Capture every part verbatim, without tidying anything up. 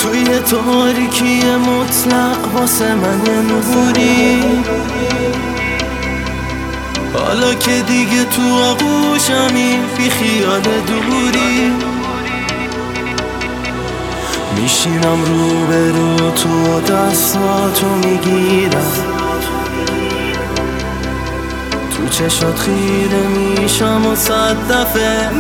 توی تاریکی مطلق واسه من نوری، حالا که دیگه تو آغوشمی بی خیال دوری، میشینم رو به رو تو دستاتو میگیرم، تو چشات خیره میشم و صد دفعه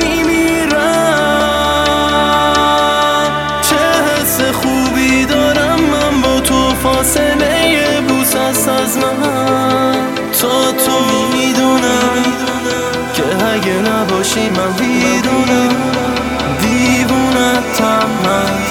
میمیرم. چه حس خوبی دارم من با تو، فاصله بوس است از من تا تو میدونم که اگه نباشی من ویرونم، دیوونتم من.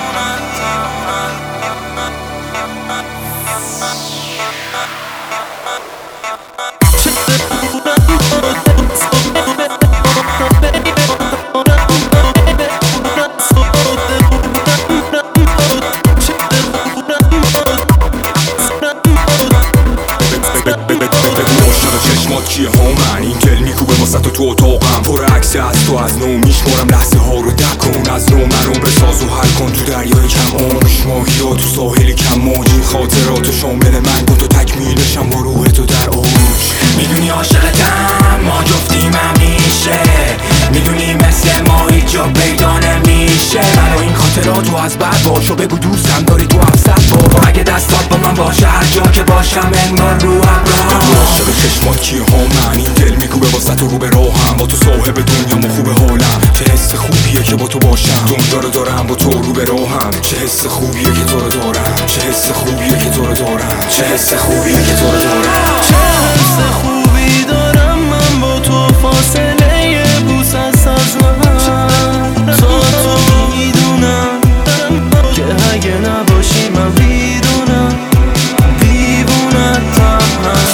چیه ها من این دل میکوبه واسه تو تو اتاقم، پر عکس از تو از نو میشمارم لحظه ها رو دکن، از نو منو بساز و حل کن تو دریای کم آش، ماهی ها تو ساحل کم موج، این خاطرات شامل من با تو تکمیل بشم با روح تو در اوج. میدونی عاشقتم ما جفتیم همیشه، میدونی مثل ما هیچ جا پیدا نمیشه، منو این خاطراتو از بعد باشو بگو دوستم داری تو افسد بابا، اگه دستات با من باشه هر جا که باشم انگار رو ابرام. عاشق چشمات کیه ها من این دل میکوبه واسه تو رو به راهم، با تو صاحب دنیا و خوبه حالم، چه حس خوبیه که با تو باشم، دنیا رو دارم با تو رو به راهم، چه حس خوبیه که تو رو دارم، چه حس خوبیه که تو رو دارم، چه حس خوبیه که تو رو دارم، چه حس خوبی دارم من با تو، فاصله بوس است از من تا تو میدونم که اگه نباشی من ویرونم، دیوونتم من.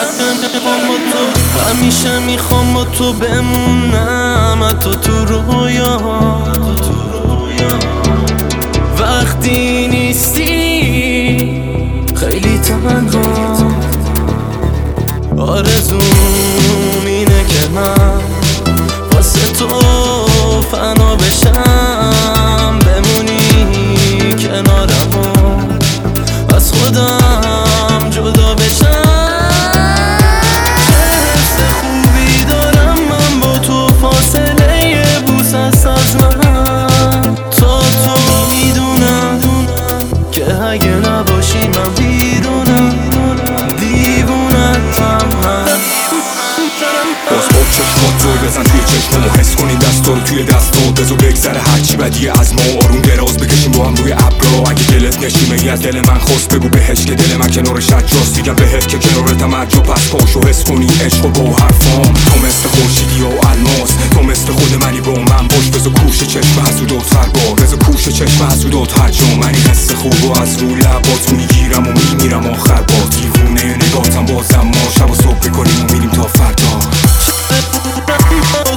همیشه میخوام با تو بمونم، حتی تو رویا وقتی نیستی خیلی تنها، آرزوم اینه که من واسه تو فنا بشم، بمونی کنارم و از خودم جدا بشم. چه حس خوبی دارم من با تو، فاصله بوس است از من تا تو میدونم که اگه نباشی من ویرونم، دیوونتم من. باز با چشمات زل بزن توی چشممو، حس کنی دستا رو توی دستا، بزو بگذره هرچی بدیه از ما، آروم دراز بکشیم با هم روی ابرا، اگه دلت نشیمه ای از دل من خواست بگو بهش که دل من کنارش جاست، دیگم بهت که کنارتم هر جا، پس پاشو حس کنی عشق با حرفام، تو مثل خورشیدی و الماس، تو مثل خود منی با من باش، بزو کوش چشم حسودات هر بار، بزو کوش چشم حسودات هر جا، من این حس خوبو از رو لبات میگیرم و میمیرم آخر با، دیوونه نگاهتم بازم ما، شب و صبح بکنیم و میریم تا فردا.